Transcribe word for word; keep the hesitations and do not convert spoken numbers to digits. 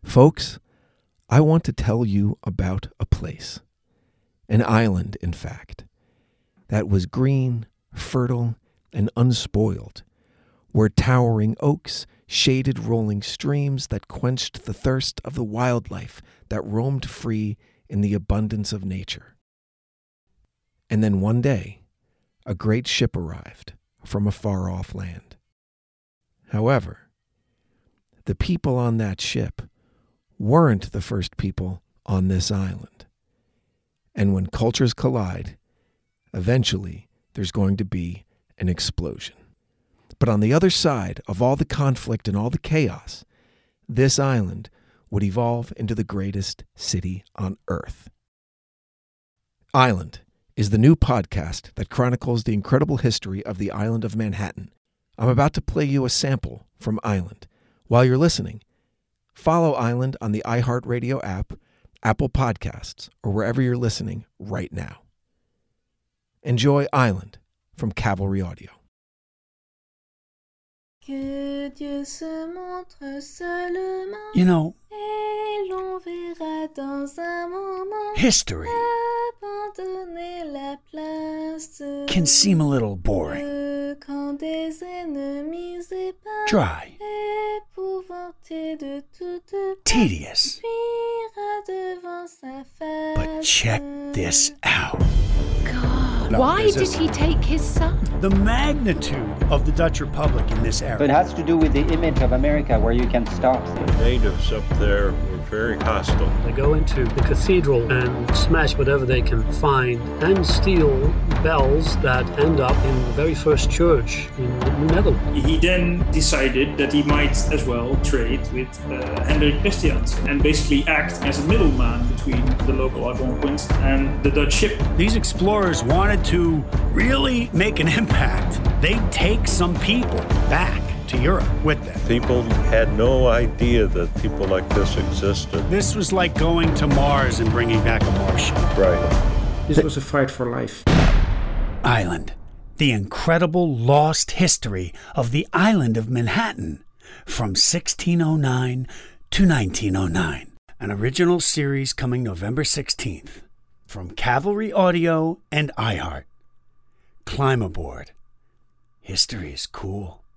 Folks, I want to tell you about a place, an island, in fact, that was green, fertile, and unspoiled, where towering oaks shaded rolling streams that quenched the thirst of the wildlife that roamed free in the abundance of nature. And then one day, a great ship arrived from a far-off land. However, the people on that ship weren't the first people on this island. And when cultures collide, eventually there's going to be an explosion. But on the other side of all the conflict and all the chaos, this island would evolve into the greatest city on Earth. Island is the new podcast that chronicles the incredible history of the island of Manhattan. I'm about to play you a sample from Island. While you're listening, follow Island on the iHeartRadio app, Apple Podcasts, or wherever you're listening right now. Enjoy Island from Cavalry Audio. Que Dieu se montre seulement. You know, Et l'on verra dans un moment. history Abandonner la place. can seem a little boring, Que quand des ennemis épars. dry, Épouvantés de toutes parts. tedious. Fuira devant sa face. But check this out. God, No, why this did is- he take his son? The magnitude of the Dutch Republic in this era. It has to do with the image of America where you can stop. Natives up there were very hostile. They go into the cathedral and smash whatever they can find and steal bells that end up in the very first church in the Netherlands. He then decided that he might as well trade with uh, Hendrik Christians and basically act as a middleman between the local Algonquins and the Dutch ship. These explorers wanted to really make an impact. They'd take some people back to Europe with them. People had no idea that people like this existed. This was like going to Mars and bringing back a Martian. Right. This was a fight for life. Island, the incredible lost history of the island of Manhattan from sixteen oh nine to nineteen oh nine. An original series coming November sixteenth from Cavalry Audio and iHeart. Climb aboard. History is cool.